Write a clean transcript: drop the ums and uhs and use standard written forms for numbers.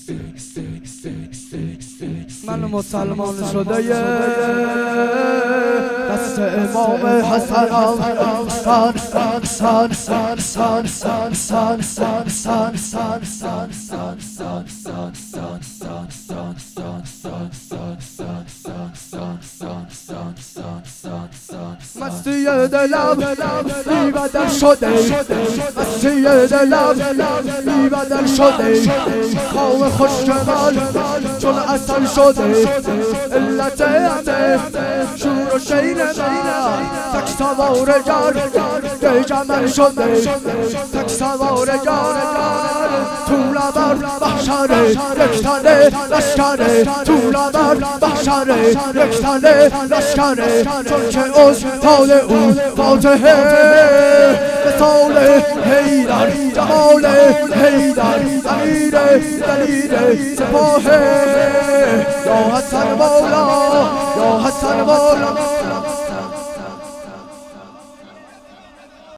من مسلمان شده دست امام حسنم مستی دلم بی بدل شده، مستی دلم بی بدل شده، خواب خشک من چون عسل شده، علت همه شور و شین من تک سوار گر جمل شده، تک سوار گر طول بر بحشر یک تنه لشکره، طول بر بحشر یک تنه لشکره، چون که استاد او فاتحه مثال حیدر، جمال حیدر، دلیر سپاه یا حسن مولا، یا حسن مولا.